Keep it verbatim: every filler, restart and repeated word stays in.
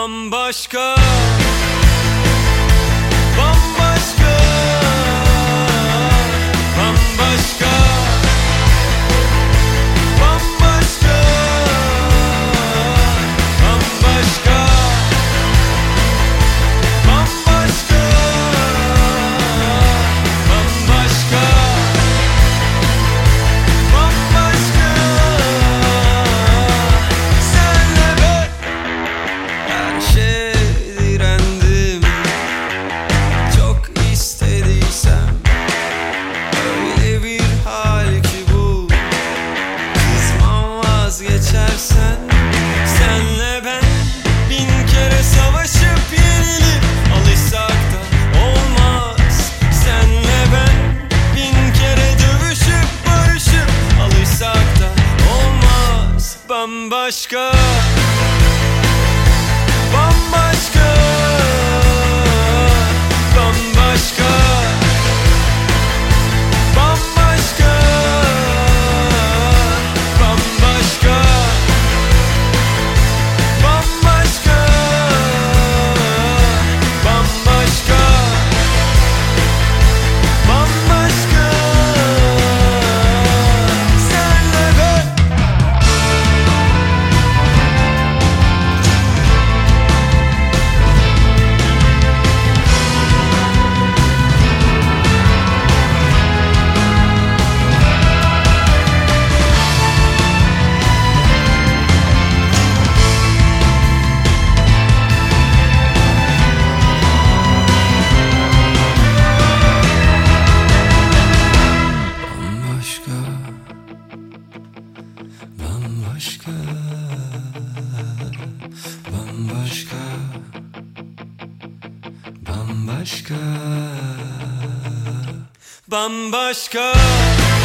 Bambaşka, bambaşka, bambaşka, bambaşka, bambaşka, bambaşka, bambaşka, bambaşka. Senle ben her şeye direndim. Çok istediysem öyle bir hal ki bu. Kızmam vazgeçersen. Senle ben bin kere savaşıp yenilip alışsak da olmaz. Senle ben bin kere dövüşüp barışıp alışsak da olmaz. Bambaşka, bambaşka, bambaşka, bambaşka, bambaşka, bambaşka, bambaşka, bambaşka. Senle ben. Bambaşka, bambaşka, bambaşka, bambaşka, bambaşka.